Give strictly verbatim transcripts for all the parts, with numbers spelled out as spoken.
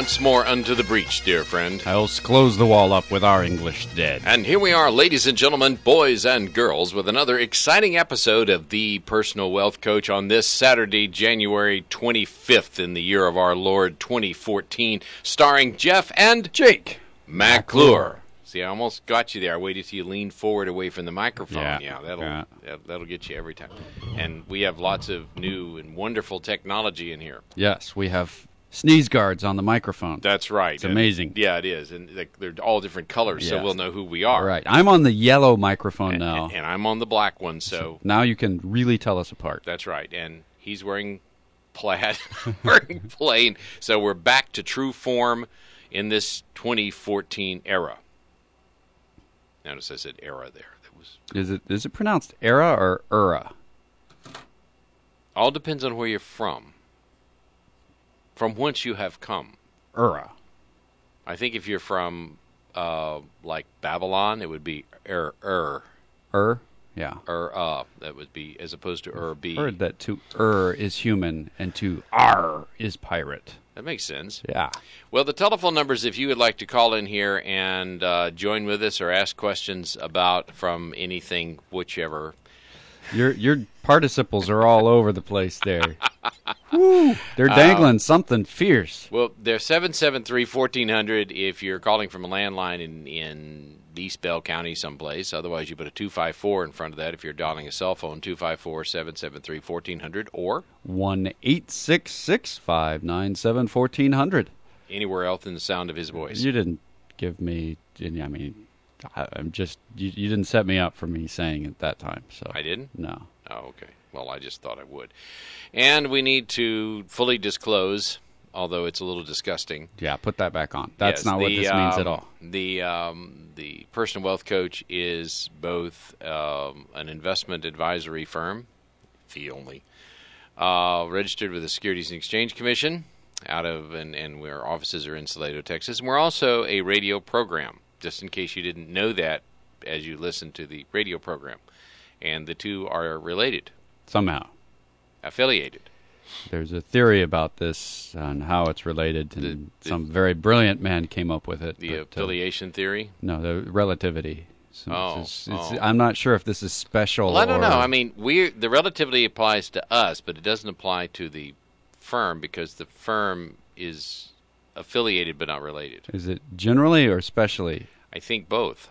once more unto the breach, dear friend. Else close the wall up with our English dead. And here we are, ladies and gentlemen, boys and girls, with another exciting episode of The Personal Wealth Coach on this Saturday, January twenty-fifth in the year of our Lord twenty fourteen, starring Jeff and Jake McClure. See, I almost got you there. I waited till you leaned forward away from the microphone. Yeah, yeah that'll yeah. That, that'll get you every time. And we have lots of new and wonderful technology in here. Yes, we have sneeze guards on the microphone. That's right. It's amazing. And, yeah, it is. And like, they're all different colors, so Yes. we'll know who we are. Right. I'm on the yellow microphone And, now. and, and I'm on the black one, so, so now you can really tell us apart. That's right. And he's wearing plaid, wearing plain. So we're back to true form in this twenty fourteen era. Notice I said era there. That was Is it is it pronounced era or era? all depends on where you're from. From whence you have come. Era. I think if you're from uh, like Babylon, it would be er er Er? Yeah. er uh. That would be as opposed to er be. Heard that to er is human and to ar is pirate. That makes sense. Yeah. Well, the telephone numbers, if you would like to call in here and uh, join with us or ask questions about from anything, whichever. Your your participles are all over the place there. Woo, they're dangling uh, something fierce. Well, they're seven seven three, one four zero zero if you're calling from a landline in, in East Bell County someplace. Otherwise, you put a two five four in front of that if you're dialing a cell phone, two five four, seven seven three, one four zero zero or one eight six six, five nine seven, one four zero zero. Anywhere else in the sound of his voice. You didn't give me, I mean, I, I'm just, you, you didn't set me up for me saying it that time. So I didn't? No. Oh, okay. Well, I just thought I would. And we need to fully disclose, although it's a little disgusting. Yeah, put that back on. That's yes, not the, what this um, means at all. The um, the Personal Wealth Coach is both um, an investment advisory firm, fee only, uh, registered with the Securities and Exchange Commission, out of and, and where offices are in Salado, Texas. And we're also a radio program, just in case you didn't know that as you listen to the radio program. And the two are related. Somehow. Affiliated. There's a theory about this and how it's related, and The- the- some very brilliant man came up with it. The but, uh, affiliation theory? No, the relativity. So Oh, it's, it's, oh. I'm not sure if this is special. Well, I don't or, know. I mean, we the relativity applies to us, but it doesn't apply to the firm because the firm is affiliated but not related. Is it generally or specially? I think both.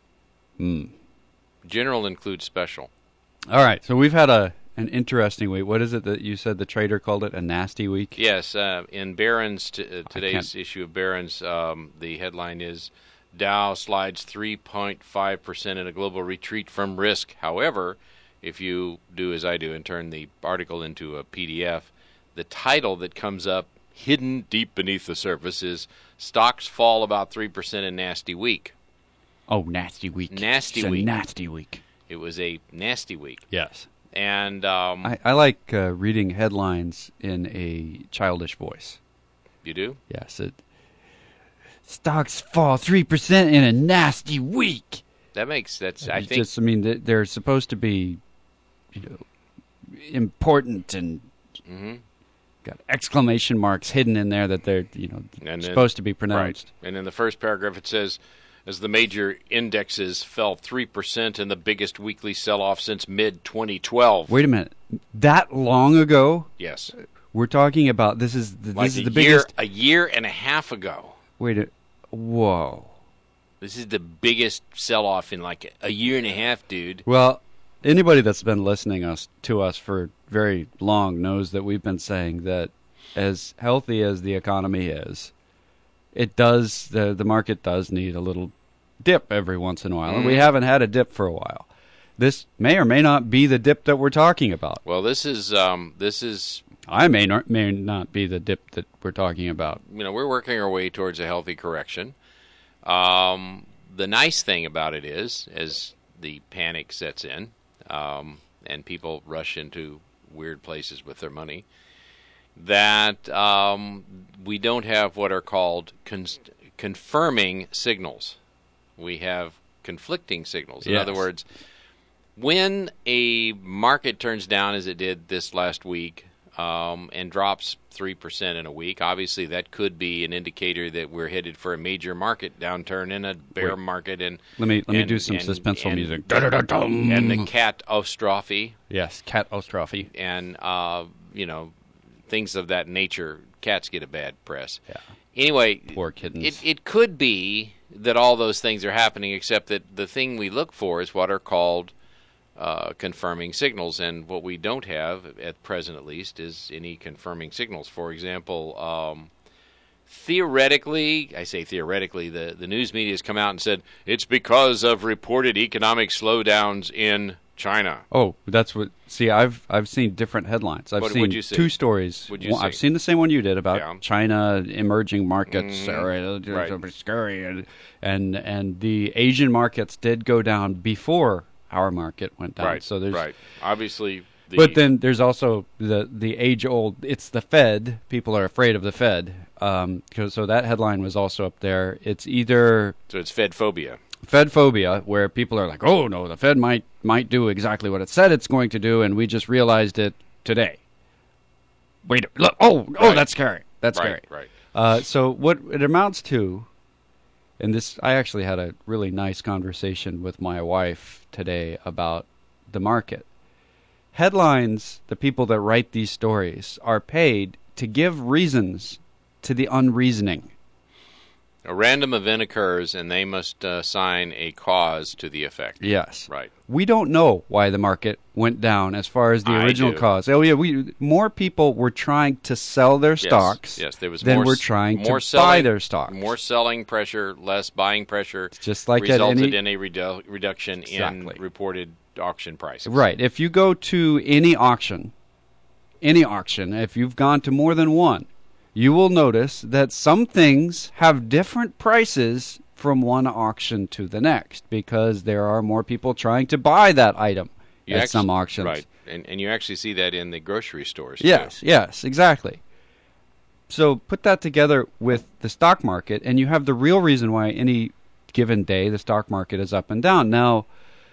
Hmm. General includes special. All right, so we've had a an interesting week. What is it that you said the trader called it? A nasty week? Yes, uh, in Barron's, t- uh, I today's can't- issue of Barron's, um, the headline is Dow slides three point five percent in a global retreat from risk. However, if you do as I do and turn the article into a P D F, the title that comes up hidden deep beneath the surface is Stocks Fall About three percent in Nasty Week. Oh, nasty week. Nasty it's a week. nasty week. It was a nasty week. Yes. And um, I, I like uh, reading headlines in a childish voice. you do? Yes. It, stocks fall three percent in a nasty week. That makes, that's, I It's think, just, I mean, they- they're supposed to be, you know, important and mm-hmm. got exclamation marks hidden in there that they're, you know, And then- supposed to be pronounced. Right. And in the first paragraph it says, as the major indexes fell three percent in the biggest weekly sell-off since mid twenty twelve. Wait a minute. That long ago? Yes. We're talking about, this is the, Like this is a the year, biggest. a year and a half ago. Wait a, whoa. This is the biggest sell-off in like a year and a half, dude. Well, anybody that's been listening us to us for very long knows that we've been saying that as healthy as the economy is, it does the the market does need a little dip every once in a while, and we haven't had a dip for a while. This may or may not be the dip that we're talking about. Well, this is um, this is I may not may not be the dip that we're talking about. you know we're working our way towards a healthy correction. Um, the nice thing about it is, as the panic sets in, um, and people rush into weird places with their money, that um, we don't have what are called con- confirming signals. We have conflicting signals. In Yes. other words, when a market turns down, as it did this last week, um, and drops three percent in a week. Obviously, that could be an indicator that we're headed for a major market downturn and a bear Wait. market. And Let me let me and- do some and- suspenseful and- music. And the catastrophe, Yes, catastrophe. and uh, you know, things of that nature. Cats get a bad press. Yeah. Anyway, Poor kittens. It, it could be that all those things are happening, except that the thing we look for is what are called uh, confirming signals, and what we don't have, at present at least, is any confirming signals. For example, um, theoretically, I say theoretically, the, the news media has come out and said it's because of reported economic slowdowns in China. Oh, that's what. See, I've I've seen different headlines. I've What- seen what'd you see? two stories. What'd you One- I've see? seen the same one you did about Yeah. China emerging markets, Mhm. uh, Right. scary, and, and and the Asian markets did go down before our market went down. Right. So there's right. Obviously, the, But then there's also the the age old. It's the Fed. People are afraid of the Fed. Um, 'cause- so that headline was also up there. It's either so it's Fed phobia. Fed phobia, where people are like, "Oh no, the Fed might might do exactly what it said it's going to do, and we just realized it today." Wait, look, oh, oh, Right. that's scary. That's scary. Right. Right. Uh, so what it amounts to, and this, I actually had a really nice conversation with my wife today about the market. Headlines, the people that write these stories, are paid to give reasons to the unreasoning. A random event occurs, and they must uh, assign a cause to the effect. Yes. Right. We don't know why the market went down as far as the I original do. cause. Oh yeah, we more people were trying to sell their stocks Yes, yes, there was than more, were s- trying more to selling, buy their stocks. More selling pressure, less buying pressure. just like at resulted any in a redu- reduction Exactly. in reported auction prices. right. If you go to any auction, any auction, if you've gone to more than one, you will notice that some things have different prices from one auction to the next because there are more people trying to buy that item You at actu- some auctions. Right, and and you actually see that in the grocery stores. Yes, too. yes, exactly. So put that together with the stock market, and you have the real reason why any given day the stock market is up and down. Now,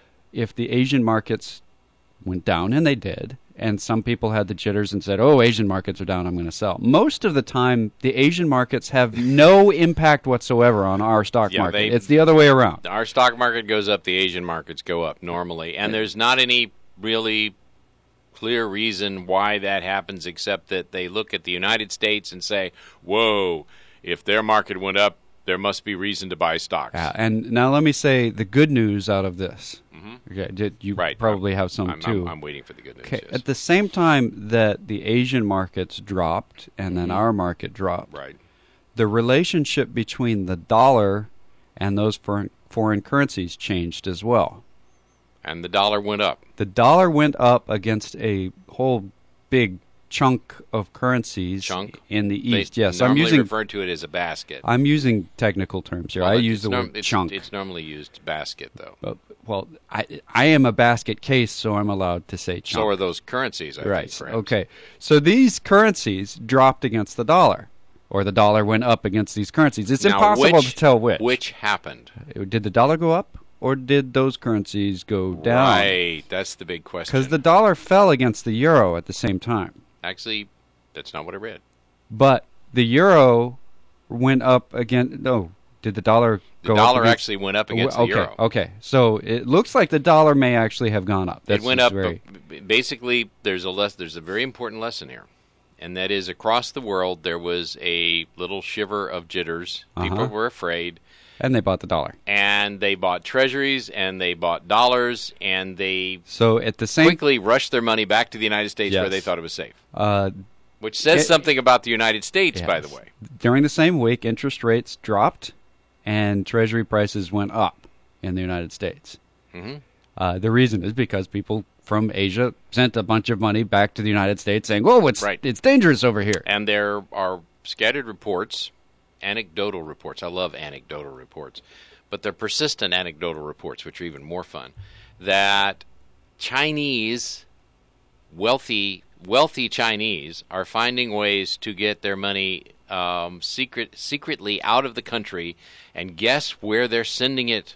if the Asian markets went down, and they did, and some people had the jitters and said, oh, Asian markets are down, I'm going to sell. Most of the time, the Asian markets have no impact whatsoever on our stock Yeah, market. they- It's the other way around. Our stock market goes up, the Asian markets go up normally, and there's not any really clear reason why that happens except that they look at the United States and say, whoa, if their market went up, there must be reason to buy stocks. Yeah, and now let me say the good news out of this. Mhm. Okay, did, you Right. probably have some I'm, too. I'm, I'm waiting for the good news. Okay, yes. at the same time that the Asian markets dropped and then Mhm. our market dropped, Right. the relationship between the dollar and those foreign, foreign currencies changed as well. And the dollar went up. The dollar went up against a whole big chunk of currencies Chunk? in the They East. Yes, I'm normally using refer to it as a basket. I'm using technical terms here. Well, I it's use the norm- word it's, chunk. It's normally used basket, though. Uh, well, I I am a basket case, so I'm allowed to say chunk. So are those currencies, I Right. think, perhaps. Okay. So these currencies dropped against the dollar, or the dollar went up against these currencies. It's Now, impossible which- to tell which. Which happened? Did the dollar go up, or did those currencies go down? Right. That's the big question. Because the dollar fell against the euro at the same time. Actually, that's not what I read. But the euro went up again. No, did the dollar The go dollar up against, actually went up against okay, the euro. Okay. So it looks like the dollar may actually have gone up. That's it went just up. very- but basically, there's a less. There's a very important lesson here, and that is across the world there was a little shiver of jitters. People Uh-huh. were afraid, and they bought the dollar. and they bought treasuries and they bought dollars, and they So at the same quickly rushed their money back to the United States where Yes. they thought it was safe. uh, Which says It- something about the United States, by the Yes. way. During the same week, interest rates dropped and treasury prices went up in the United States. hmm Uh, the reason is because people from Asia sent a bunch of money back to the United States saying, "Whoa, it's Right. it's dangerous over here." And there are scattered reports, anecdotal reports. I love anecdotal reports, but they're persistent anecdotal reports, which are even more fun. That Chinese, wealthy, wealthy Chinese are finding ways to get their money um, secret, secretly out of the country, and guess where they're sending it?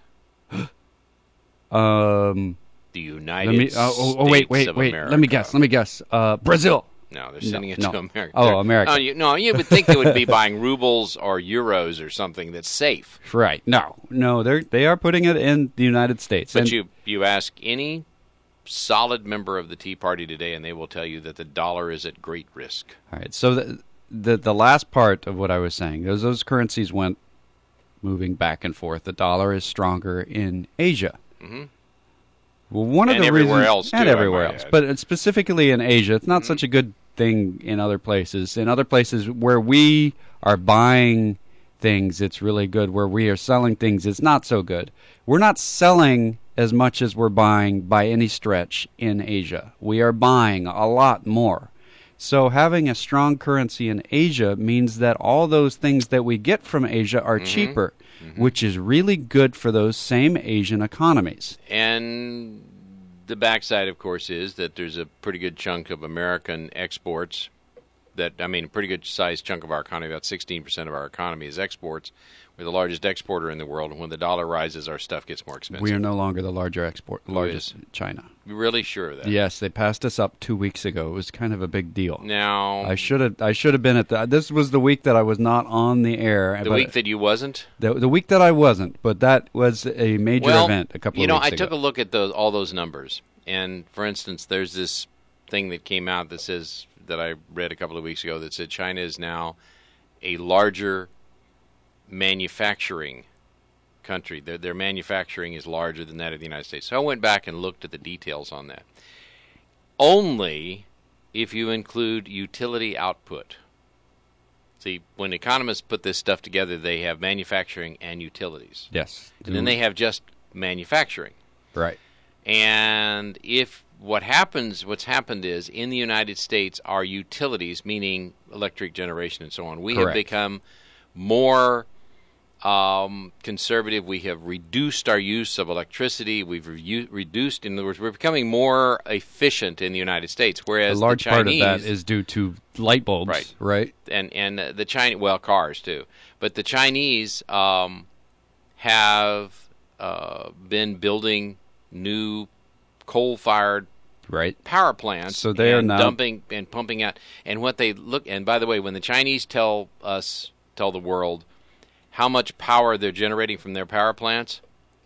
Um, The United let me. Uh, States oh, oh, wait, wait, of wait. America. Let me guess. Let me guess. Uh, Brazil. No, they're sending No, it no. to America. Oh, They're- America. No you, no, you would think they would be buying rubles or euros or something that's safe. Right. No, no, they're they are putting it in the United States. But And you you ask any solid member of the Tea Party today, and they will tell you that the dollar is at great risk. all right. So the, the the last part of what I was saying, those those currencies went moving back and forth. The dollar is stronger in Asia. Mhm. Well, one of And the everywhere reasons, else, too, and I everywhere might else, add. but specifically in Asia, it's not Mhm. such a good thing in other places. In other places where we are buying things, it's really good. Where we are selling things, it's not so good. We're not selling as much as we're buying by any stretch in Asia. We are buying a lot more. So having a strong currency in Asia means that all those things that we get from Asia are Mhm. cheaper, which is really good for those same Asian economies. And the backside, of course, is that there's a pretty good chunk of American exports that, I mean, a pretty good sized chunk of our economy, about sixteen percent of our economy is exports. We're the largest exporter in the world, and when the dollar rises, our stuff gets more expensive. We are no longer the larger export, largest China. You're really sure of that? Yes, they passed us up two weeks ago. It was kind of a big deal. Now, I should have. I should have been at the. This was the week that I was not on the air. the but week that you wasn't? the, the week that I wasn't, but that was a major well, event a couple you of know, weeks I ago. took a look at those all those numbers, and for instance, there's this thing that came out that says that I read a couple of weeks ago that said China is now a larger manufacturing country. Their their manufacturing is larger than that of the United States. So I went back and looked at the details on that. Only if you include utility output. See, when economists put this stuff together, they have manufacturing and utilities. Yes, And then they have just manufacturing. right. And if what happens, what's happened is in the United States, our utilities, meaning electric generation and so on, we have Correct. become more um, conservative. We have reduced our use of electricity. We've re- reduced, in other words, we're becoming more efficient in the United States. A Whereas large the part of Chinese, that is due to light bulbs, Right. right? and and uh, the Chinese, well, cars too, but the Chinese um, have uh, been building new coal-fired Right. power plants, So they are and now- dumping and pumping out. And what they look, and by the way, when the Chinese tell us, tell the world how much power they're generating from their power plants,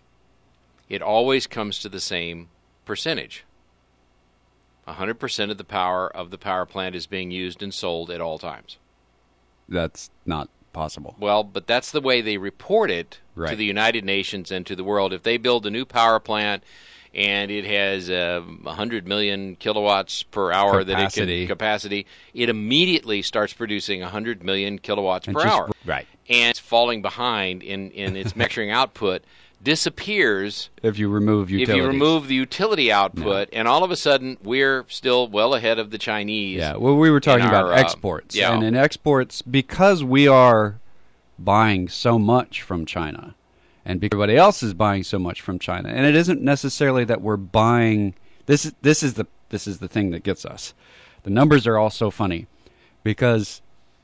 it always comes to the same percentage. one hundred percent of the power of the power plant is being used and sold at all times. That's not possible. Well, but that's the way they report it to Right. the United Nations and to the world. If they build a new power plant and it has uh, one hundred million kilowatts per hour that it Capacity. can capacity, it immediately starts producing one hundred million kilowatts And per just- hour. Right. And it's falling behind in, in its measuring output, disappears If you remove utilities. if you remove the utility output, and all of a sudden we're still well ahead of the Chinese. Yeah, well, we were talking in about our, uh, exports. yeah. And in exports, because we are buying so much from China, and because everybody else is buying so much from China, and it isn't necessarily that we're buying. This is this is the this is the thing that gets us. The numbers are all so funny, because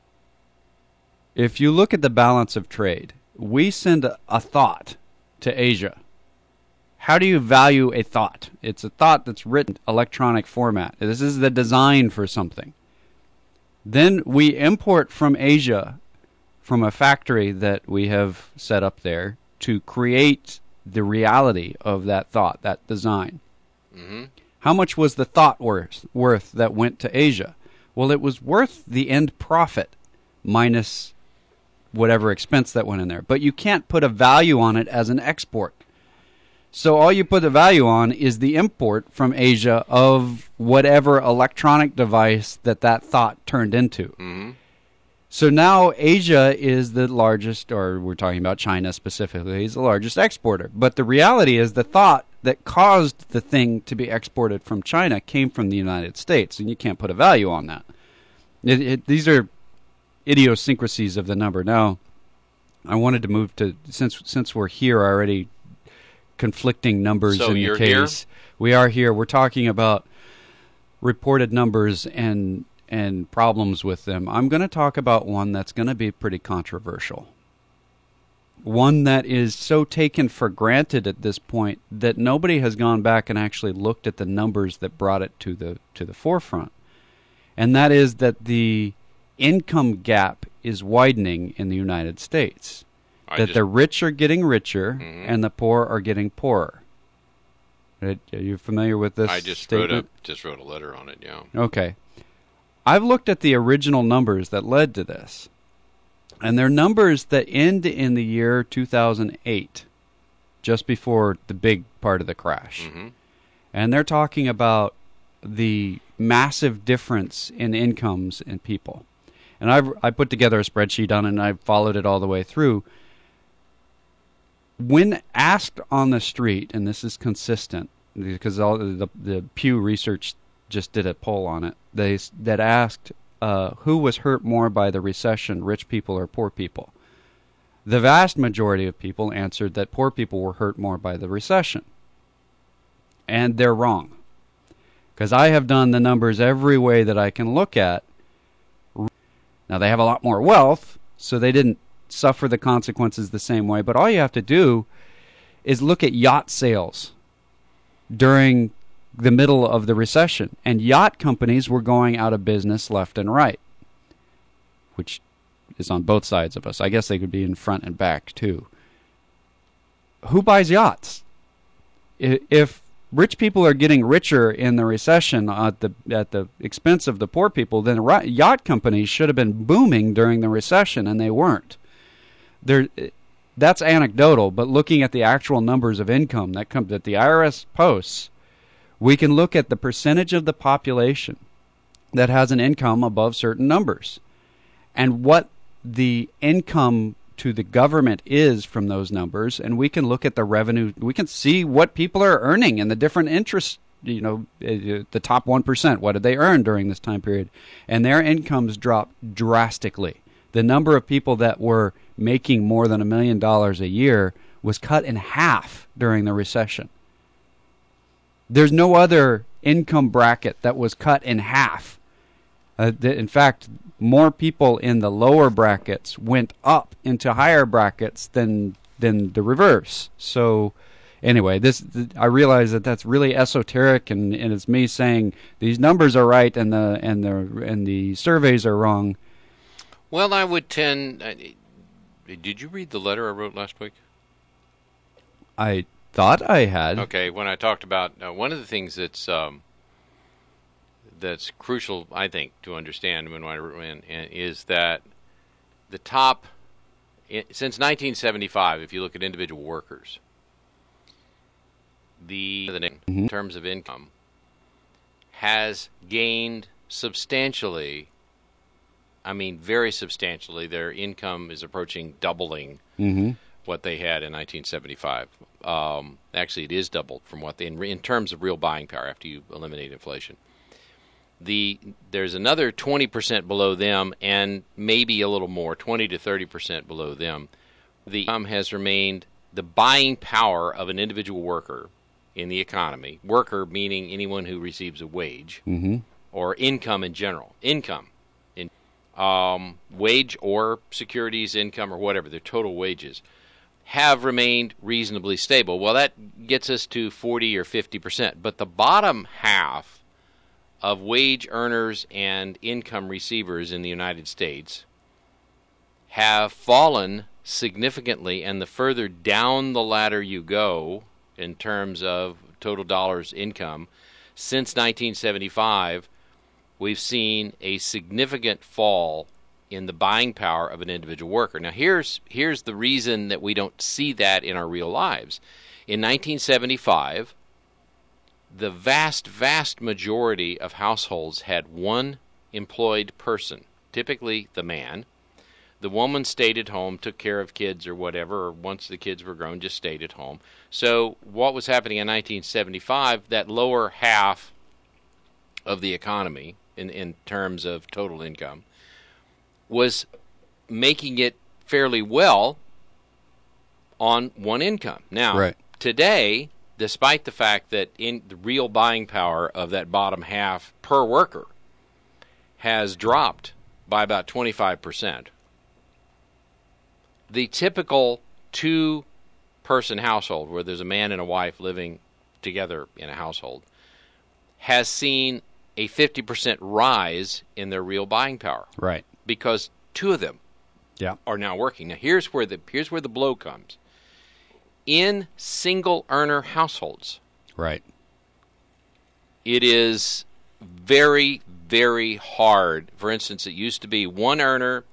if you look at the balance of trade, we send a, a thought to Asia. How do you value a thought? It's a thought that's written electronic format. This is the design for something. Then we import from Asia, from a factory that we have set up there, to create the reality of that thought, that design. Mhm. How much was the thought worth, worth that went to Asia? Well, it was worth the end profit minus whatever expense that went in there. But you can't put a value on it as an export. So all you put a value on is the import from Asia of whatever electronic device that that thought turned into. Mm-hmm. So now Asia is the largest, or we're talking about China specifically, is the largest exporter. But the reality is the thought that caused the thing to be exported from China came from the United States, and you can't put a value on that. It, it, these are idiosyncrasies of the number. Now, I wanted to move to, since since we're here already, conflicting numbers So in the you're case. here? We are here. We're talking about reported numbers and and problems with them. I'm going to talk about one that's going to be pretty controversial. One that is so taken for granted at this point that nobody has gone back and actually looked at the numbers that brought it to the to the forefront. and that is that the income gap is widening in the United States. I that just- the rich are getting richer Mhm. and the poor are getting poorer. Are you familiar with this I just statement? wrote a just wrote a letter on it. Yeah. Okay. I've looked at the original numbers that led to this, and they're numbers that end in the year two thousand eight, just before the big part of the crash. Mm-hmm. And they're talking about the massive difference in incomes in people. And I've I put together a spreadsheet on it, and I followed it all the way through. When asked on the street, and this is consistent, because all the, the Pew Research just did a poll on it, they that asked uh, who was hurt more by the recession, rich people or poor people. The vast majority of people answered that poor people were hurt more by the recession. And they're wrong. Because I have done the numbers every way that I can look at. Now, they have a lot more wealth, so they didn't suffer the consequences the same way. But all you have to do is look at yacht sales during the middle of the recession. And yacht companies were going out of business left and right, which is on both sides of us. I guess they could be in front and back, too. Who buys yachts? If rich people are getting richer in the recession at the at the expense of the poor people, then yacht companies should have been booming during the recession, and they weren't. There, that's anecdotal, but looking at the actual numbers of income that come that the I R S posts, we can look at the percentage of the population that has an income above certain numbers, and what the income to the government is from those numbers, and we can look at the revenue. We can see what people are earning and the different interests, you know, the top one percent. What did they earn during this time period? And their incomes dropped drastically. The number of people that were making more than a million dollars a year was cut in half during the recession. There's no other income bracket that was cut in half. Uh, th- in fact, more people in the lower brackets went up into higher brackets than than the reverse. So, anyway, this th- I realize that that's really esoteric, and, and it's me saying these numbers are right and the and the and the surveys are wrong. Well, I would tend. Uh, did you read the letter I wrote last week? I thought I had. Okay, when I talked about uh, one of the things that's um, that's crucial, I think, to understand when I when, is that the top since nineteen seventy-five, if you look at individual workers, the, the mm-hmm. in terms of income has gained substantially. I mean, very substantially. Their income is approaching doubling mm-hmm. what they had in nineteen seventy-five. Um, actually, it is doubled from what they in, in terms of real buying power after you eliminate inflation. The there's another twenty percent below them, and maybe a little more, twenty to thirty percent below them. The income has remained the buying power of an individual worker in the economy. Worker meaning anyone who receives a wage mm-hmm. or income in general. Income. Um, wage or securities income or whatever, their total wages, have remained reasonably stable. Well, that gets us to forty or fifty percent. But the bottom half of wage earners and income receivers in the United States have fallen significantly, and the further down the ladder you go in terms of total dollars income, since nineteen seventy-five, we've seen a significant fall in the buying power of an individual worker. Now, here's here's the reason that we don't see that in our real lives. In nineteen seventy-five, the vast, vast majority of households had one employed person, typically the man. The woman stayed at home, took care of kids or whatever, or once the kids were grown, just stayed at home. So what was happening in nineteen seventy-five, that lower half of the economy, in, in terms of total income, was making it fairly well on one income. Now, right. Today, despite the fact that in the real buying power of that bottom half per worker has dropped by about twenty-five percent, the typical two-person household, where there's a man and a wife living together in a household, has seen a fifty percent rise in their real buying power. Right. Because two of them yeah. are now working. Now, here's where the here's where the blow comes. In single earner households, right, it is very, very hard. For instance, it used to be one earner,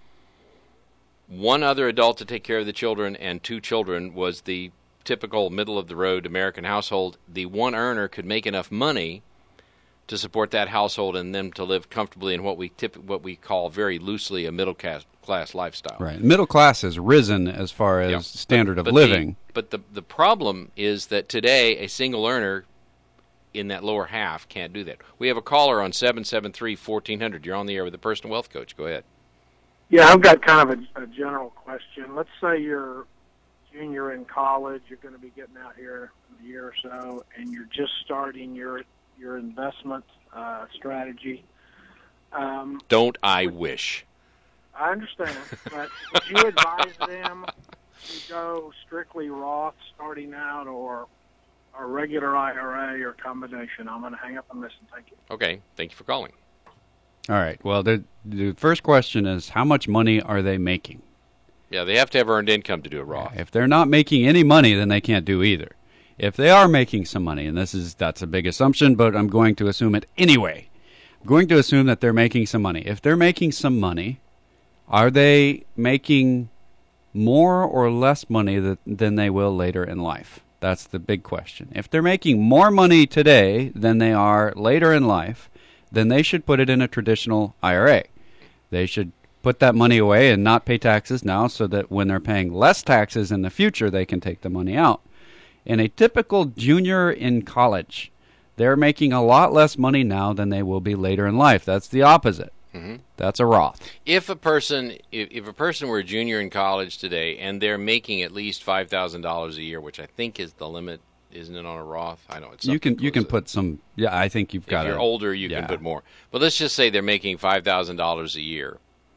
one other adult to take care of the children, and two children was the typical middle-of-the-road American household. The one earner could make enough money to support that household and them to live comfortably in what we tip, what we call very loosely a middle class, class lifestyle. Right. Middle class has risen as far as yeah. standard but, of but living. The, but the the problem is that today a single earner in that lower half can't do that. We have a caller on seven seven three, fourteen hundred. You're on the air with the Personal Wealth Coach. Go ahead. Yeah, I've got kind of a, a general question. Let's say you're junior in college, you're going to be getting out here in a year or so, and you're just starting your your investment uh, strategy. Um, Don't I wish? I understand, but would you advise them to go strictly Roth starting out, or a regular I R A, or combination? I'm going to hang up and listen. Thank you. Okay, thank you for calling. All right. Well, the the first question is, how much money are they making? Yeah, they have to have earned income to do a Roth. If they're not making any money, then they can't do either. If they are making some money, and this is that's a big assumption, but I'm going to assume it anyway. I'm going to assume that they're making some money. If they're making some money, are they making more or less money that, than they will later in life? That's the big question. If they're making more money today than they are later in life, then they should put it in a traditional I R A. They should put that money away and not pay taxes now so that when they're paying less taxes in the future, they can take the money out. In a typical junior in college, they're making a lot less money now than they will be later in life. That's the opposite. Mm-hmm. That's a Roth. If a person, if, if a person were a junior in college today and they're making at least five thousand dollars a year, which I think is the limit, isn't it, on a Roth? I know it's you can you can put some. Yeah, I think you've got. If you're a, older, you yeah. can put more. But let's just say they're making five thousand dollars a year.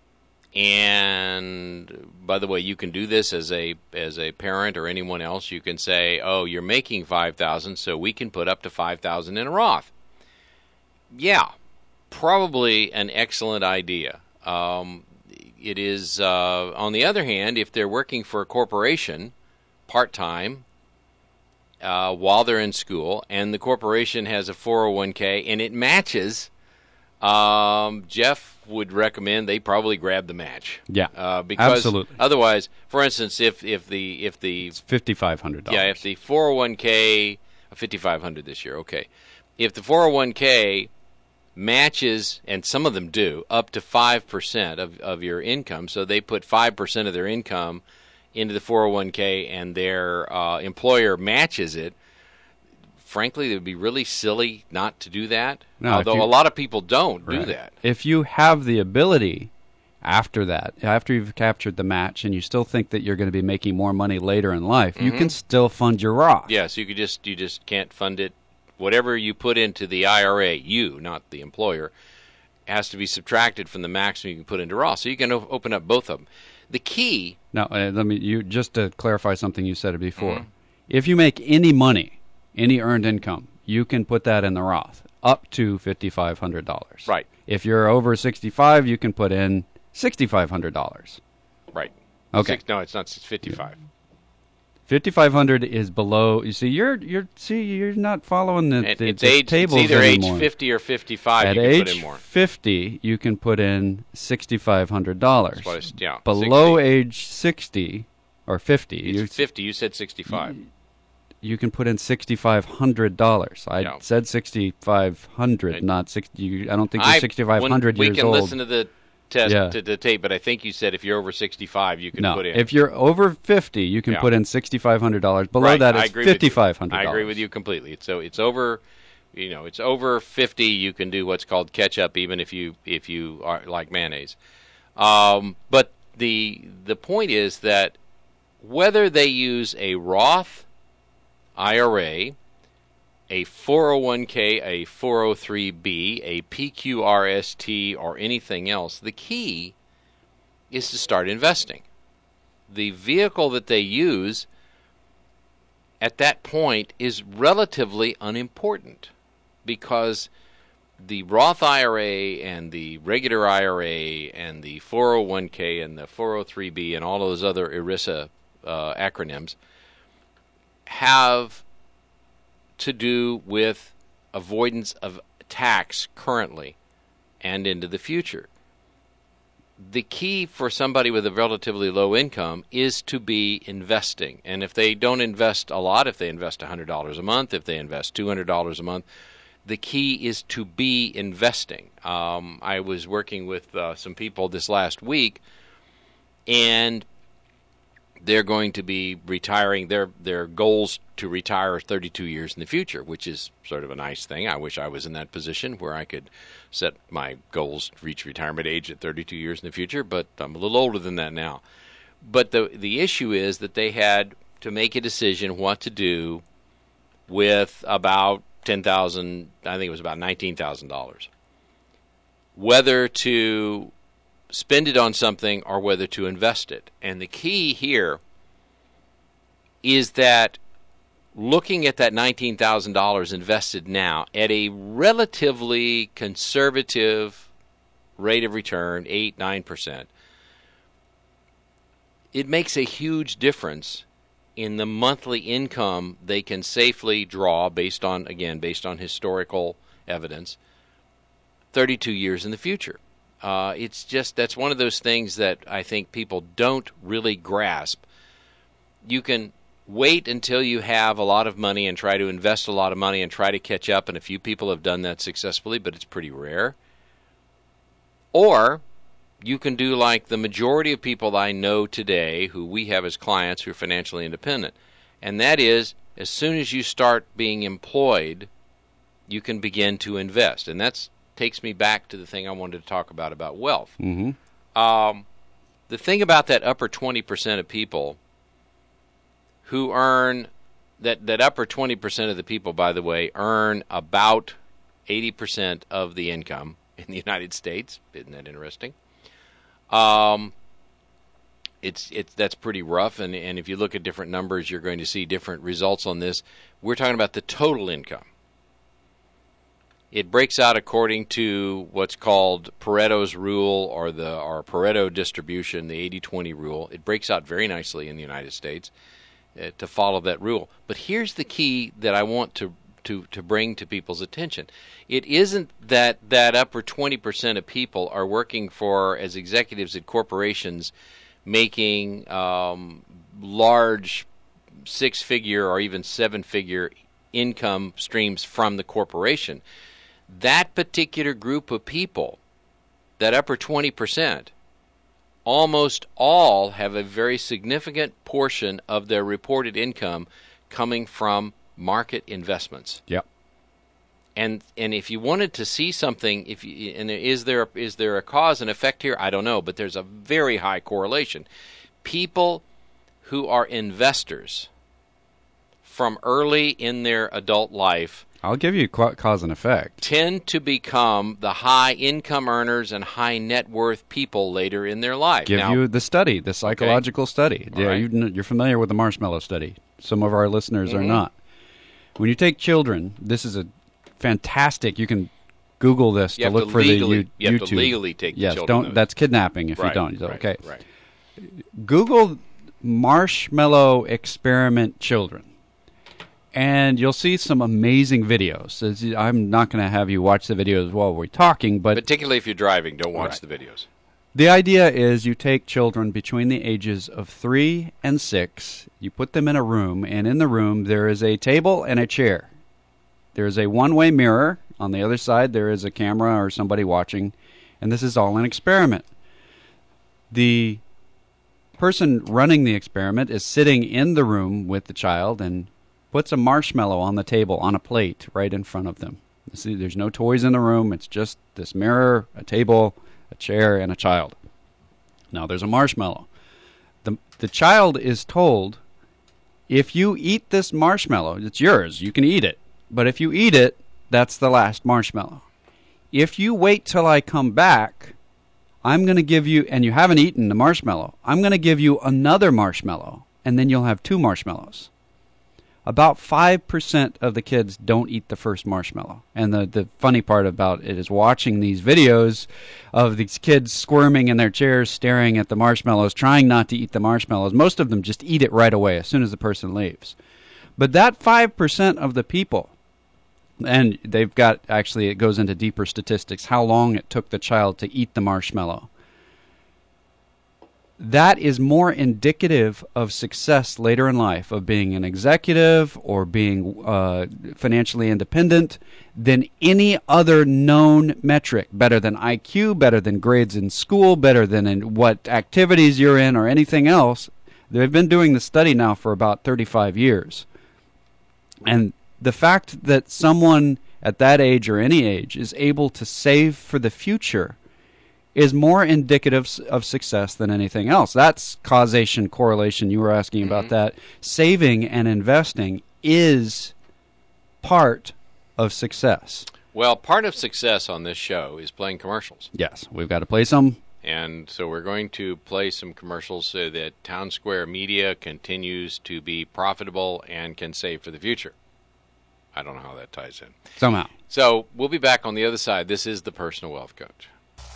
And by the way, you can do this as a as a parent or anyone else. You can say, "Oh, you're making five thousand, so we can put up to five thousand in a Roth." Yeah, probably an excellent idea. Um, it is. Uh, on the other hand, if they're working for a corporation part time uh, while they're in school, and the corporation has a four oh one k and it matches. Um, Jeff would recommend they probably grab the match. Yeah, uh, because absolutely. Otherwise, for instance, if if the if the it's fifty-five hundred dollars. Yeah, if the four oh one k fifty-five hundred this year, okay. If the four oh one k matches, and some of them do, up to five percent of of your income, so they put five percent of their income into the four oh one k, and their uh, employer matches it. Frankly, it would be really silly not to do that, no, although you, a lot of people don't right. do that. If you have the ability after that, after you've captured the match and you still think that you're going to be making more money later in life, mm-hmm. you can still fund your Roth. Yes, you could just you just can't fund it. Whatever you put into the I R A, you, not the employer, has to be subtracted from the maximum you can put into Roth. So you can o- open up both of them. The key... Now, uh, let me you just to clarify something you said before. Mm-hmm. If you make any money, any earned income, you can put that in the Roth up to fifty-five hundred dollars. Right. If you're over sixty-five, you can put in sixty-five hundred dollars. Right. Okay. Six, no, it's not fifty-five. fifty-five hundred is below. You see, you're you're see, you're not following the, It, the, it's the age, tables it's either anymore. age fifty or fifty-five. At you can age put in more. fifty, you can put in sixty-five hundred dollars. Yeah. Below sixty. age sixty or fifty, It's you, fifty. You said sixty-five. you can put in sixty-five hundred dollars. I Yeah. said sixty-five hundred, I, not sixty. You, I don't think you're I, sixty-five hundred when, years we can old. listen to the test Yeah. to the tape, but I think you said if you're over sixty-five, you can no, put in. if you're over fifty, you can Yeah. put in sixty-five hundred dollars. Below right. that, I it's agree with you. fifty-five hundred dollars. I agree with you completely. So it's over. You know, it's over fifty. You can do what's called catch up, even if you if you are like mayonnaise. Um, but the the point is that whether they use a Roth I R A, a four oh one k, a four oh three b, a P Q R S T, or anything else, the key is to start investing. The vehicle that they use at that point is relatively unimportant because the Roth I R A and the regular I R A and the four oh one k and the four oh three b and all those other ERISA uh, acronyms have to do with avoidance of tax currently and into the future. The key for somebody with a relatively low income is to be investing. And if they don't invest a lot, if they invest one hundred dollars a month, if they invest two hundred dollars a month, the key is to be investing. Um, I was working with uh, some people this last week, and they're going to be retiring. Their their goals to retire thirty-two years in the future, which is sort of a nice thing. I wish I was in that position where I could set my goals to reach retirement age at thirty-two years in the future, but I'm a little older than that now. But the the issue is that they had to make a decision what to do with about ten thousand dollars, I think it was about nineteen thousand dollars. Whether to spend it on something or whether to invest it. And the key here is that looking at that nineteen thousand dollars invested now at a relatively conservative rate of return, eight, nine percent, it makes a huge difference in the monthly income they can safely draw based on, again, based on historical evidence, thirty-two years in the future. Uh, it's just, that's one of those things that I think people don't really grasp. You can wait until you have a lot of money and try to invest a lot of money and try to catch up, and a few people have done that successfully, but it's pretty rare. Or you can do like the majority of people I know today who we have as clients who are financially independent, and that is as soon as you start being employed, you can begin to invest. And that's takes me back to the thing I wanted to talk about, about wealth. Mm-hmm. Um, the thing about that upper twenty percent of people who earn, that, that upper twenty percent of the people, by the way, earn about eighty percent of the income in the United States. Isn't that interesting? Um, it's it's that's pretty rough, and, and if you look at different numbers, you're going to see different results on this. We're talking about the total income. It breaks out according to what's called Pareto's rule, or the or Pareto distribution, the eighty twenty rule. It breaks out very nicely in the United States uh, to follow that rule. But here's the key that I want to, to, to bring to people's attention. It isn't that that upper twenty percent of people are working for, as executives at corporations, making um, large six-figure or even seven-figure income streams from the corporation. That particular group of people, that upper twenty percent, almost all have a very significant portion of their reported income coming from market investments. Yep. And and if you wanted to see something, if you, and is there is there a cause and effect here? I don't know, but there's a very high correlation. People who are investors from early in their adult life, I'll give you cause and effect, tend to become the high income earners and high net worth people later in their life. Give now, you the study, the psychological okay. study. All yeah, right. you, you're familiar with the marshmallow study. Some of our listeners mm-hmm. are not. When you take children, this is a fantastic. You can Google this you to have look to for legally, the you YouTube. have to legally take yes, the children. don't. That's kidnapping if right, you don't. Right, okay. Right. Google marshmallow experiment children, and you'll see some amazing videos. I'm not going to have you watch the videos while we're talking, but particularly if you're driving, don't watch right. the videos. The idea is you take children between the ages of three and six, you put them in a room, and in the room there is a table and a chair. There is a one-way mirror. On the other side there is a camera or somebody watching, and this is all an experiment. The person running the experiment is sitting in the room with the child and puts a marshmallow on the table on a plate right in front of them. See, there's no toys in the room. It's just this mirror, a table, a chair, and a child. Now there's a marshmallow. The the child is told, if you eat this marshmallow, it's yours. You can eat it. But if you eat it, that's the last marshmallow. If you wait till I come back, I'm going to give you, and you haven't eaten the marshmallow, I'm going to give you another marshmallow, and then you'll have two marshmallows. about five percent of the kids don't eat the first marshmallow. And the, the funny part about it is watching these videos of these kids squirming in their chairs, staring at the marshmallows, trying not to eat the marshmallows. Most of them just eat it right away as soon as the person leaves. But that five percent of the people, and they've got, actually it goes into deeper statistics, how long it took the child to eat the marshmallow. That is more indicative of success later in life, of being an executive or being uh, financially independent, than any other known metric. Better than I Q, better than grades in school, better than in what activities you're in or anything else. They've been doing the study now for about thirty-five years. And the fact that someone at that age or any age is able to save for the future is more indicative of success than anything else. That's causation, correlation. You were asking mm-hmm. about that. Saving and investing is part of success. Well, part of success on this show is playing commercials. Yes, we've got to play some. And so we're going to play some commercials so that Town Square Media continues to be profitable and can save for the future. I don't know how that ties in. Somehow. So we'll be back on the other side. This is the Personal Wealth Coach.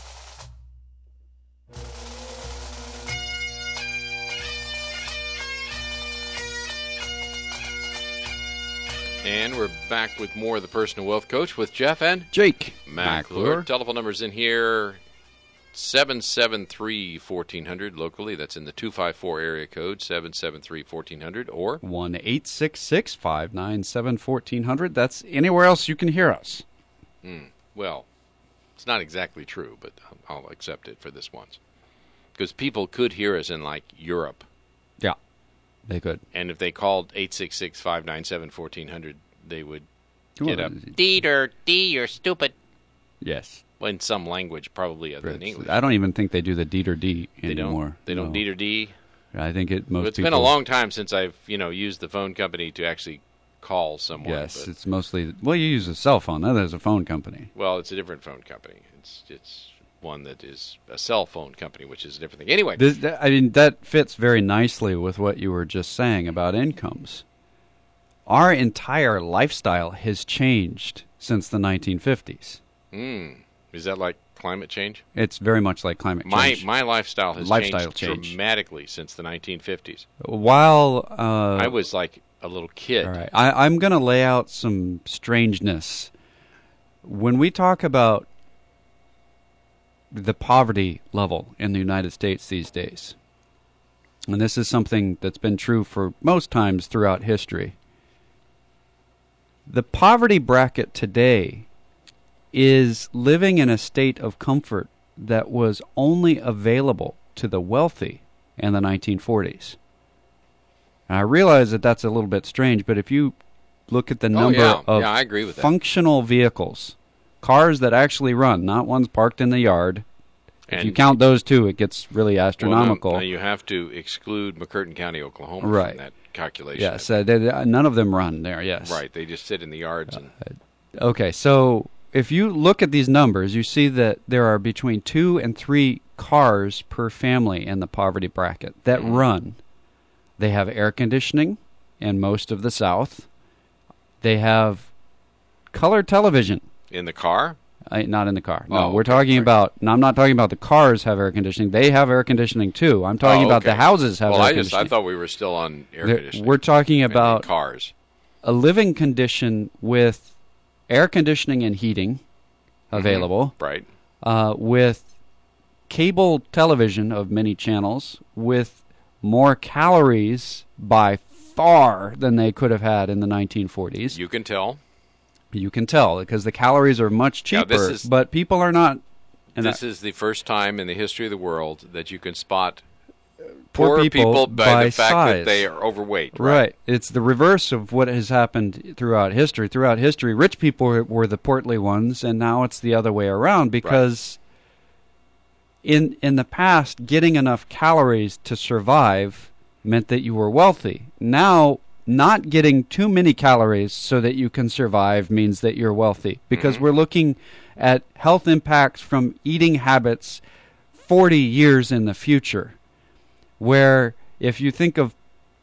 And we're back with more of the Personal Wealth Coach with Jeff and Jake McClure. Telephone numbers in here, seven seven three, one four zero zero locally. That's in the two five four area code, seven seven three, one four zero zero, or one eight six six, five nine seven, one four zero zero. That's anywhere else you can hear us. Mm, well, it's not exactly true, but I'll accept it for this once. Because people could hear us in, like, Europe. Yeah, they could. And if they called eight six six, five nine seven, one four zero zero, they would get well, up. Deeder, D, you're stupid. Yes. Well, in some language, probably other than English. I don't even think they do the D or D they anymore. Don't, they don't no. D or D? I think it most well, It's people... been a long time since I've, you know, used the phone company to actually call someone. Yes, but, it's mostly... Well, you use a cell phone. Now there's a phone company. Well, it's a different phone company. It's it's one that is a cell phone company, which is a different thing. Anyway. This, I mean, that fits very nicely with what you were just saying about incomes. Our entire lifestyle has changed since the nineteen fifties. Mm. Is that like climate change? It's very much like climate my, change. My lifestyle has lifestyle changed change. dramatically since the nineteen fifties. While uh, I was like a little kid. All right, I, I'm going to lay out some strangeness. When we talk about the poverty level in the United States these days, and this is something that's been true for most times throughout history, the poverty bracket today is living in a state of comfort that was only available to the wealthy in the nineteen forties. And I realize that that's a little bit strange, but if you look at the number oh, yeah. of yeah, I agree with functional that. vehicles, cars that actually run, not ones parked in the yard, and if you count those two, it gets really astronomical. Well, no, no, you have to exclude McCurtain County, Oklahoma right. from that calculation. Yes, uh, they, none of them run there, yes. Right, they just sit in the yards. And uh, okay, so if you look at these numbers, you see that there are between two and three cars per family in the poverty bracket that mm. run. They have air conditioning in most of the South. They have color television. In the car? Uh, not in the car. No, oh, we're okay, talking sorry. about... No, I'm not talking about the cars have air conditioning. They have air conditioning, too. I'm talking oh, about okay. the houses have well, air I just, conditioning. I thought we were still on air They're, conditioning. We're talking about... cars. A living condition with air conditioning and heating available. Mm-hmm. Right. Uh, with cable television of many channels, with more calories by far than they could have had in the nineteen forties. You can tell. You can tell because the calories are much cheaper, now, this is, but people are not... This I, is the first time in the history of the world that you can spot poor, poor people, people by, by the fact size. that they are overweight. Right. right. It's the reverse of what has happened throughout history. Throughout history, rich people were, were the portly ones, and now it's the other way around because right. in in the past, getting enough calories to survive meant that you were wealthy. Now, not getting too many calories so that you can survive means that you're wealthy because mm-hmm. we're looking at health impacts from eating habits forty years in the future, where if you think of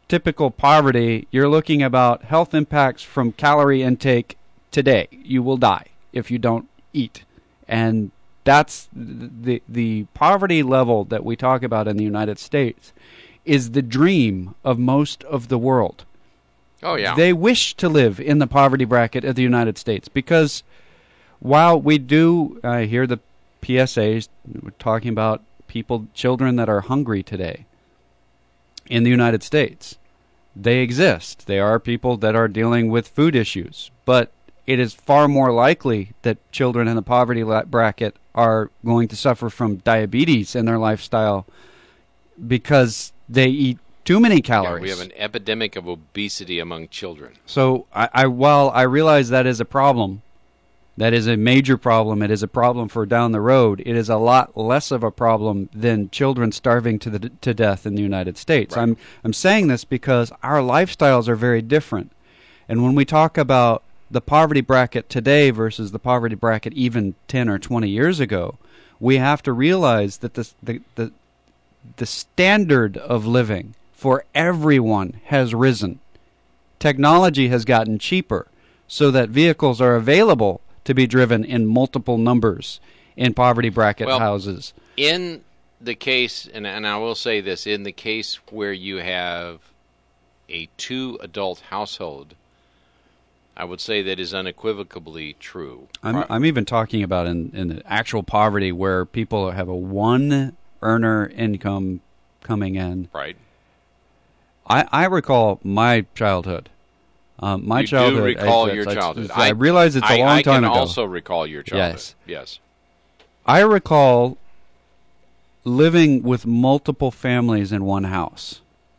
typical poverty, you're looking about health impacts from calorie intake today. You will die if you don't eat. And that's the the poverty level that we talk about in the United States is the dream of most of the world. Oh, yeah. They wish to live in the poverty bracket of the United States because while we do uh, hear the P S As talking about people, children that are hungry today in the United States, they exist. They are people that are dealing with food issues, but it is far more likely that children in the poverty bracket are going to suffer from diabetes in their lifestyle because they eat too many calories. Yeah, we have an epidemic of obesity among children. So I, I, while I realize that is a problem, that is a major problem, it is a problem for down the road, it is a lot less of a problem than children starving to the, to death in the United States. Right. I'm I'm saying this because our lifestyles are very different. And when we talk about the poverty bracket today versus the poverty bracket even ten or twenty years ago, we have to realize that this, the, the, the standard of living for everyone has risen. Technology has gotten cheaper so that vehicles are available to be driven in multiple numbers in poverty bracket well, houses. In the case, and, and I will say this, in the case where you have a two-adult household, I would say that is unequivocally true. I'm, I'm even talking about in, in the actual poverty where people have a one-earner income coming in. Right. I, I recall my childhood. Um, my you childhood. do recall I, your I, childhood. I, I realize it's a I, long I time ago. I ago. can also recall your childhood. Yes. Yes. I recall living with multiple families in one house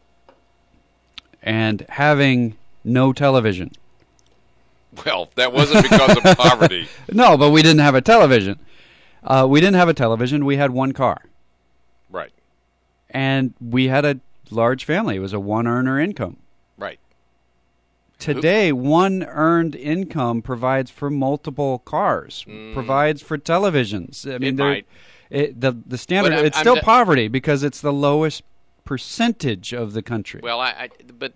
and having no television. Well, that wasn't because of poverty. No, but we didn't have a television. Uh, we didn't have a television. We had one car. Right. And we had a large family. It was a one-earner income. Right. Today, one earned income provides for multiple cars, mm. provides for televisions. I mean, it might. It, the the standard. I'm, it's I'm still d- poverty because it's the lowest percentage of the country. Well, I, I but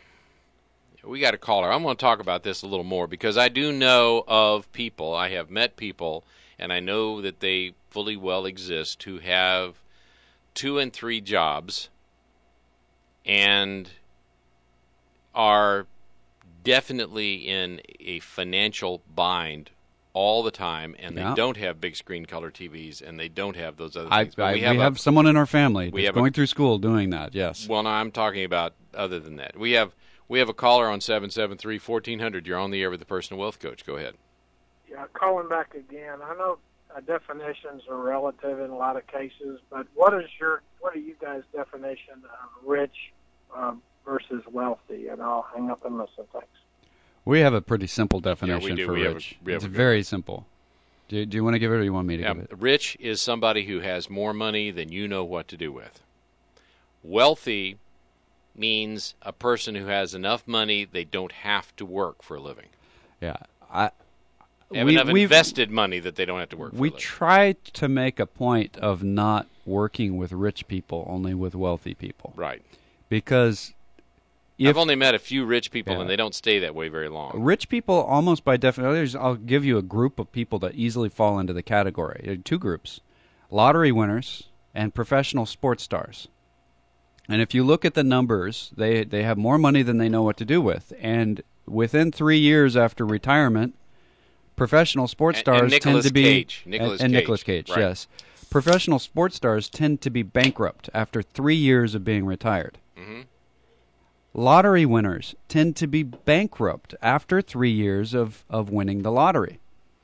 we got a caller. I'm going to talk about this a little more because I do know of people. I have met people, and I know that they fully well exist who have two and three jobs and are definitely in a financial bind all the time, and yeah. they don't have big screen color T Vs, and they don't have those other I, things. But I, we have, we a, have someone in our family we that's have going a, through school doing that, yes. Well, no, I'm talking about other than that. We have we have a caller on seven seven three, fourteen hundred. You're on the air with the Personal Wealth Coach. Go ahead. Yeah, calling back again. I know uh, definitions are relative in a lot of cases, but what is your, what are you guys' definition of rich um, versus wealthy? And I'll hang up and listen. Thanks. We have a pretty simple definition yeah, we do. for we rich. Have a, we have it's a very one. simple. Do, do you want to give it or do you want me to yeah, give it? Rich is somebody who has more money than you know what to do with. Wealthy means a person who has enough money they don't have to work for a living. Yeah. I, They have we, enough invested money that they don't have to work for We a living. try to make a point of not working with rich people, only with wealthy people. Right. Because if I've only met a few rich people, yeah. and they don't stay that way very long. Rich people, almost by definition, I'll give you a group of people that easily fall into the category. There are two groups, lottery winners and professional sports stars. And if you look at the numbers, they, they have more money than they know what to do with. And within three years after retirement, professional sports stars and, and tend to be Cage. Nicolas and, and Cage. Nicolas Cage, right. yes. Professional sports stars tend to be bankrupt after three years of being retired. Mm-hmm. Lottery winners tend to be bankrupt after three years of, of winning the lottery.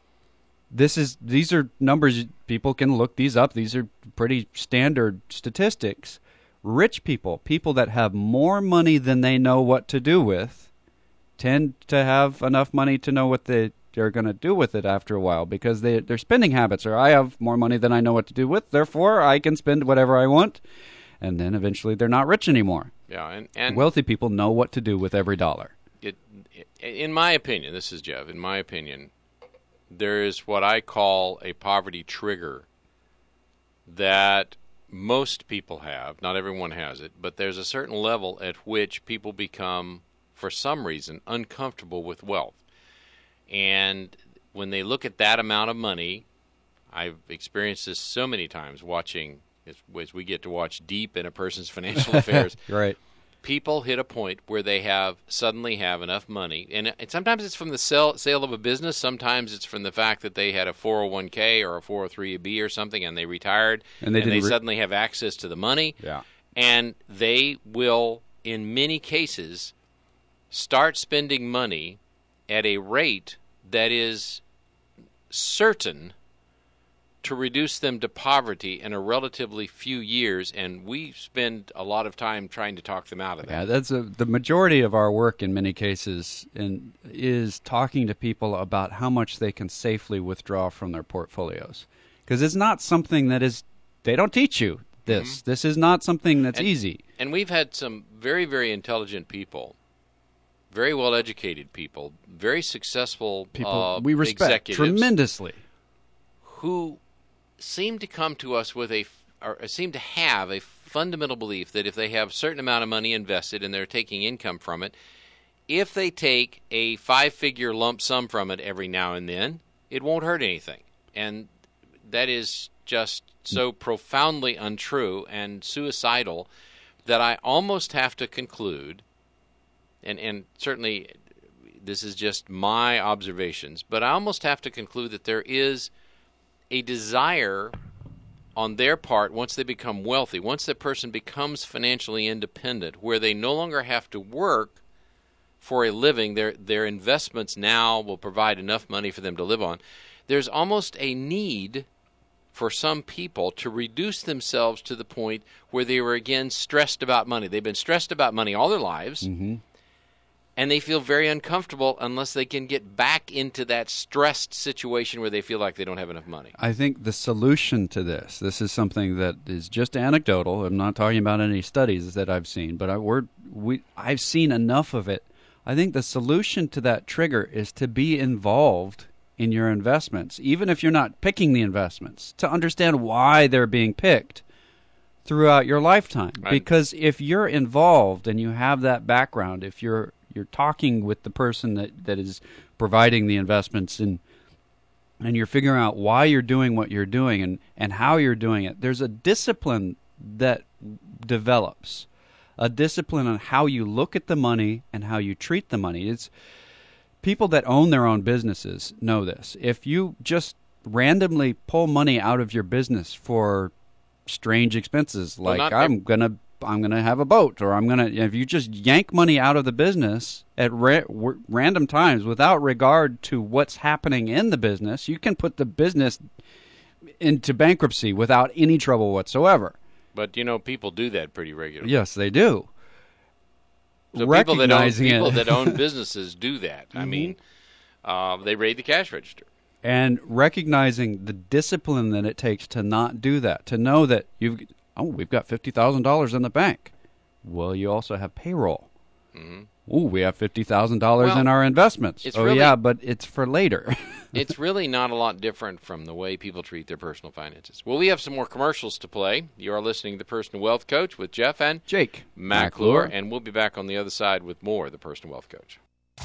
This is these are numbers, people can look these up. These are pretty standard statistics. Rich people, people that have more money than they know what to do with, tend to have enough money to know what they, they're going to do with it after a while because they, their spending habits are, I have more money than I know what to do with, therefore I can spend whatever I want, and then eventually they're not rich anymore. Yeah, and, and wealthy people know what to do with every dollar. It, it, in my opinion, this is Jeff, in my opinion, there is what I call a poverty trigger that most people have, not everyone has it, but there's a certain level at which people become, for some reason, uncomfortable with wealth. And when they look at that amount of money, I've experienced this so many times watching, as, as we get to watch deep in a person's financial affairs. Right. People hit a point where they have suddenly have enough money, and, and sometimes it's from the sale, sale of a business. Sometimes it's from the fact that they had a four oh one k or a four oh three b or something, and they retired, and they, and they re- suddenly have access to the money. Yeah. And they will, in many cases, start spending money at a rate that is certain to reduce them to poverty in a relatively few years, and we spend a lot of time trying to talk them out of that. Yeah, that's a, the majority of our work in many cases in, is talking to people about how much they can safely withdraw from their portfolios. Because it's not something that is, they don't teach you this. Mm-hmm. This is not something that's and, easy. And we've had some very, very intelligent people, very well-educated people, very successful people uh, we respect executives tremendously, who seem to come to us with a, or seem to have a fundamental belief that if they have a certain amount of money invested and they're taking income from it, if they take a five-figure lump sum from it every now and then, it won't hurt anything. And that is just so profoundly untrue and suicidal that I almost have to conclude, and, and certainly this is just my observations, but I almost have to conclude that there is a desire on their part, once they become wealthy, once the person becomes financially independent, where they no longer have to work for a living, their their investments now will provide enough money for them to live on. There's almost a need for some people to reduce themselves to the point where they were again stressed about money. They've been stressed about money all their lives. Mm-hmm. And they feel very uncomfortable unless they can get back into that stressed situation where they feel like they don't have enough money. I think the solution to this, this is something that is just anecdotal. I'm not talking about any studies that I've seen, but I, we're, we, I've seen enough of it. I think the solution to that trigger is to be involved in your investments, even if you're not picking the investments, to understand why they're being picked throughout your lifetime. Right. Because if you're involved and you have that background, if you're You're talking with the person that, that is providing the investments, and and you're figuring out why you're doing what you're doing and, and how you're doing it. There's a discipline that develops, a discipline on how you look at the money and how you treat the money. It's people that own their own businesses know this. If you just randomly pull money out of your business for strange expenses, like well, I'm going to I'm going to have a boat, or I'm going to, if you just yank money out of the business at ra- w- random times without regard to what's happening in the business, you can put the business into bankruptcy without any trouble whatsoever. But, you know, people do that pretty regularly. Yes, they do. So people that own, Recognizing people it. that own businesses do that. I Mhm. mean, uh, they raid the cash register. And recognizing the discipline that it takes to not do that, to know that you've, oh, we've got fifty thousand dollars in the bank. Well, you also have payroll. Mm-hmm. Oh, we have fifty thousand dollars Well, in our investments. it's Oh, really- yeah, but it's for later. It's really not a lot different from the way people treat their personal finances. Well, we have some more commercials to play. You are listening to The Personal Wealth Coach with Jeff and Jake McClure, and we'll be back on the other side with more of The Personal Wealth Coach.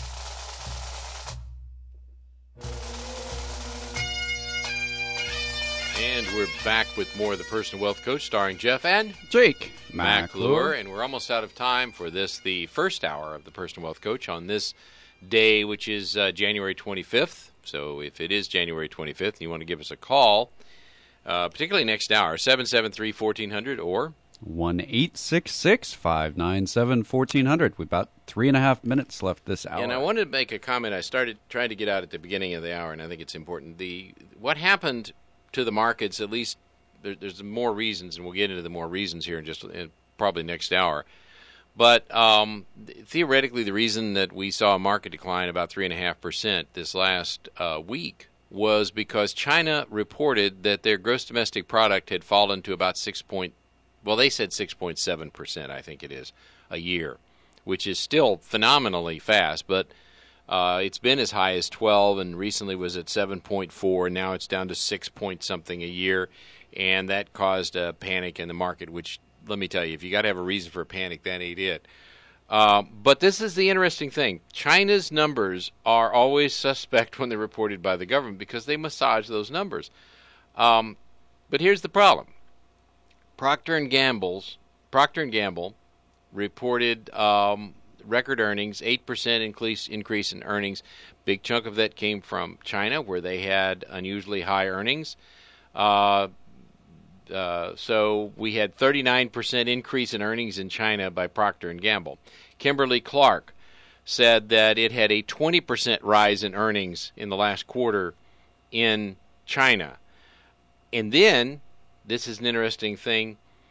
And we're back with more of The Personal Wealth Coach, starring Jeff and Jake McClure, and we're almost out of time for this, the first hour of The Personal Wealth Coach on this day, which is uh, January twenty-fifth. So if it is January twenty-fifth and you want to give us a call, uh, particularly next hour, seven seven three, one four zero zero or one eight six six, five nine seven, one four zero zero. We've about three and a half minutes left this hour. And I wanted to make a comment I started trying to get out at the beginning of the hour, and I think it's important. The what happened to the markets, at least there, there's more reasons, and we'll get into the more reasons here in just in probably next hour. But um, theoretically, the reason that we saw a market decline about three point five percent this last uh, week was because China reported that their gross domestic product had fallen to about six point, well, they said six point seven percent, I think it is, a year, which is still phenomenally fast, but uh, it's been as high as twelve and recently was at seven point four, and now it's down to six point something a year. and that caused a panic in the market, which, let me tell you, if you got to have a reason for a panic, that ain't it. Uh, but this is the interesting thing. China's numbers are always suspect when they're reported by the government because they massage those numbers. Um, but here's the problem. Procter and Gamble's Procter and Gamble reported um, record earnings, eight percent increase increase in earnings. Big chunk of that came from China, where they had unusually high earnings. Uh, uh, so we had thirty-nine percent increase in earnings in China by Procter and Gamble. Kimberly-Clark said that it had a twenty percent rise in earnings in the last quarter in China. And then, this is an interesting thing,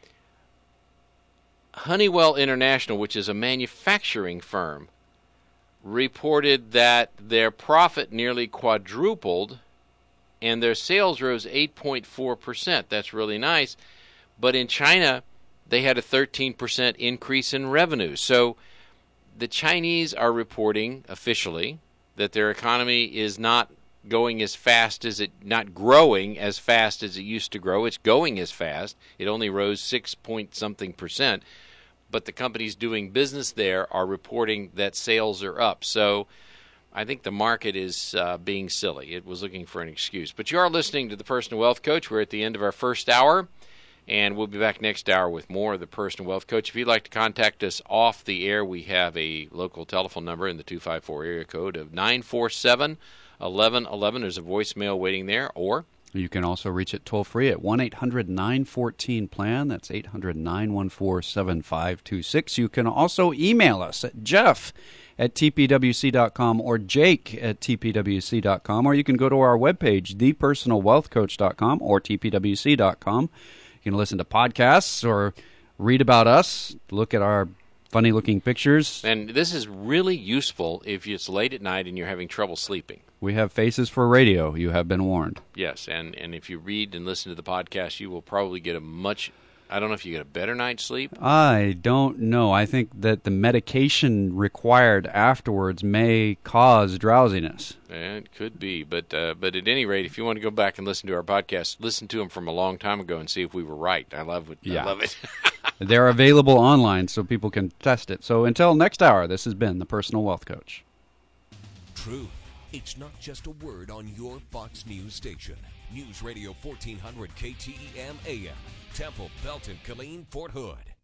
Honeywell International, which is a manufacturing firm, reported that their profit nearly quadrupled and their sales rose eight point four percent. That's really nice. But in China, they had a thirteen percent increase in revenue. So the Chinese are reporting officially that their economy is not going as fast as it, not growing as fast as it used to grow. It's going as fast. It only rose six point something percent. But the companies doing business there are reporting that sales are up. So I think the market is uh, being silly. It was looking for an excuse. But you are listening to the Personal Wealth Coach. We're at the end of our first hour, and we'll be back next hour with more of the Personal Wealth Coach. If you'd like to contact us off the air, we have a local telephone number in the two five four area code of nine four seven, one one one one. There's a voicemail waiting there, or you can also reach it toll-free at one eight hundred nine one four plan. That's eight hundred nine one four seven five two six. You can also email us at Jeff at T P W C dot com or Jake at T P W C dot com, or you can go to our webpage, the personal wealth coach dot com or T P W C dot com. You can listen to podcasts or read about us, look at our funny-looking pictures. And this is really useful if it's late at night and you're having trouble sleeping. We have faces for radio. You have been warned. Yes, and, and if you read and listen to the podcast, you will probably get a much, I don't know if you get a better night's sleep. I don't know. I think that the medication required afterwards may cause drowsiness. Yeah, it could be. But uh, but at any rate, if you want to go back and listen to our podcast, listen to them from a long time ago and see if we were right. I love it. Yeah. I love it. They're available online so people can test it. So until next hour, this has been the Personal Wealth Coach. Truth. It's not just a word on your Fox News station. News Radio fourteen hundred K T E M A M. Temple, Belton, Killeen, Fort Hood.